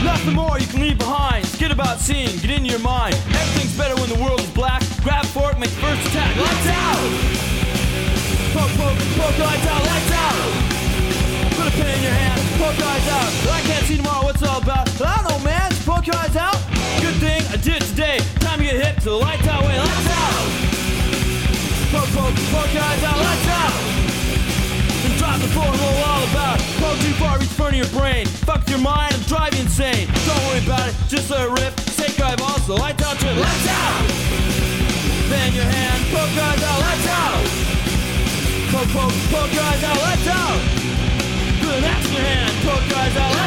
Nothing more you can leave behind. Forget about seeing, get into your mind. Everything's better when the world is black. Grab a fork, make the first attack. Lights out! Poke, poke, poke your lights out, lights out! Put a pin in your hand, poke your eyes out. Well, I can't see tomorrow what's it all about. But I don't know, man, just poke your eyes out. Good thing I did it today. Time to get hip to the lights out way. Lights out! Poke, poke, poke your eyes out, lights out! Then drop the floor and roll all about. Poke too far, reach front of your brain. Fuck your mind and drive you insane. Don't worry about it, just let it rip. Take drive also, lights out trip, lights out! Bend your hand, poke your eyes out, lights out! Poke, poke, poke your eyes out, lights out! Put an axe in your hand, poke your eyes out,